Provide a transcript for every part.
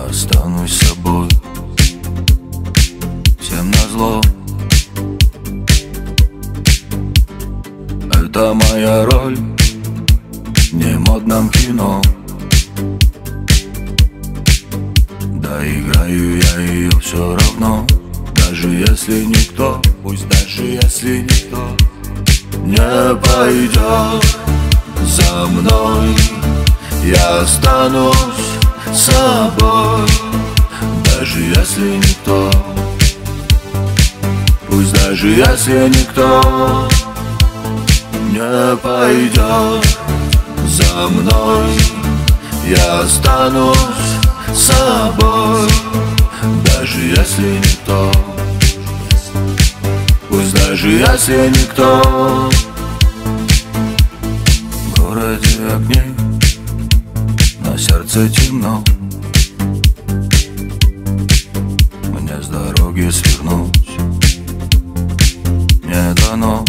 останусь собой, всем назло. Это моя роль в немодном кино. Да играю я ее все равно. Даже если никто, пусть даже если никто не пойдет за мной, я останусь собой. Даже если никто, пусть даже если никто не пойдет за мной, я останусь собой. Даже если никто, пусть даже если никто. В городе огней, на сердце темно. Мне с дороги свернуть не дано.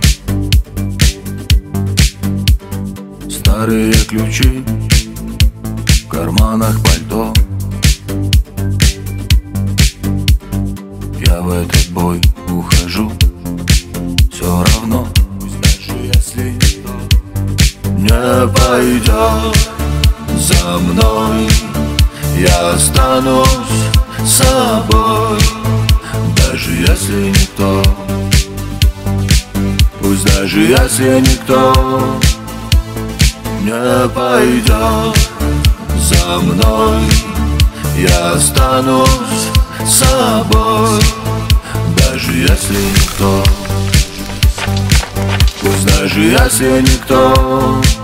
Старые ключи в карманах пальто. Я в этот бой ухожу все равно. Пусть даже если никто не пойдет за мной, я останусь собой. Даже если никто, пусть даже если никто не пойдет за мной, я останусь собой. Даже если никто, пусть даже если никто.